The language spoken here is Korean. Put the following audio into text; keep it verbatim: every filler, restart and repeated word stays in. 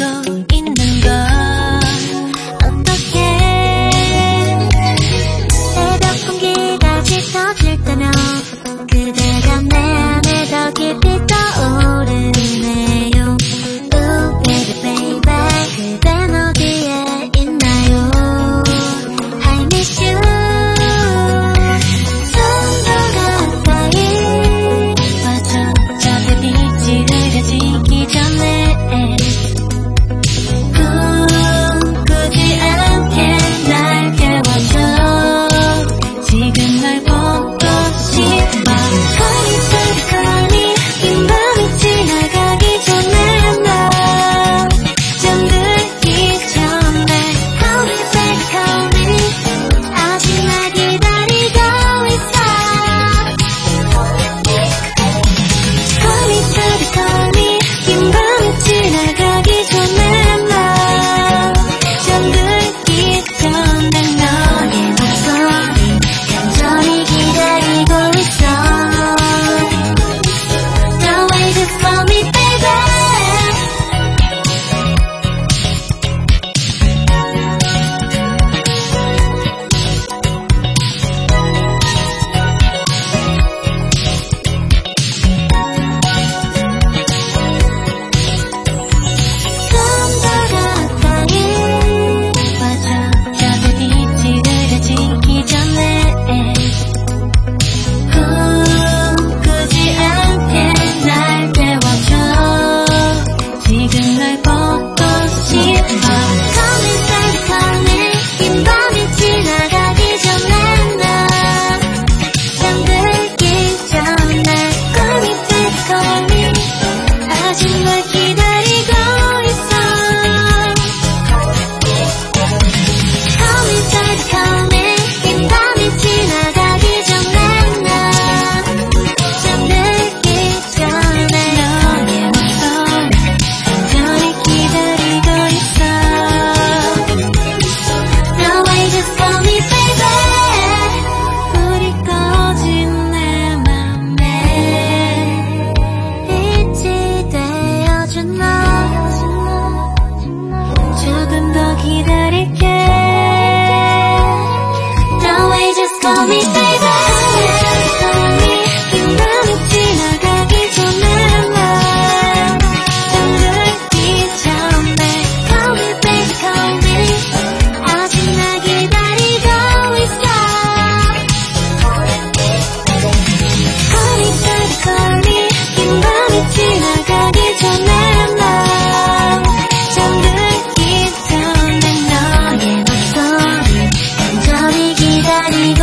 있는 걸 어떡해. 새벽 공기가 짙어질 때면 그대가 내 안에 더 깊이 떠오르네요. Ooh baby baby 그댄 어디에 있나요. I miss you. 좀 더 가까이 와줘. 저 빛이 흐려지기 전에 꿈꾸지 않게 날 깨워줘. 지금 날 보고 싶어. Call me baby call me. 긴 밤이 지나가기 전에 나 잠들기 전에 Call me baby call me. 아직 날 기다리고 있어. Call me baby call me. 긴 밤이 지나가기 전에 나 잠들기 전에 너의 목소리 간절히 기다리고 있어. Don't wait just for me baby. 좀 더 가까이 와줘. 저 빛이 흐려지기 전에 꿈꾸지 않게 날 깨워줘. 지금 날 보고 싶어. Call me baby call me. 긴 밤이 지나가기 전에 나 잠들기 전에 Call me baby call me. 아직 날 기다리고 있어. Call me baby call me. 긴 밤이 지나가기 전에 나 잠들기 전에 너의 목소리 간절히 기다리고 있어. Don't wait just for me baby. 불이 꺼진 내 맘에 빛이 되어준 너 조금 더 기다릴게. Don't wait just for me baby. 긴 밤이 지나가기 전에 나 잠들기 전에 Call me baby call me. 아직 날 기다리고 있어. Call me baby call me. 긴 밤이 지나가기 전에 나 잠들기 전에 너의 목소리 간절히 기다리고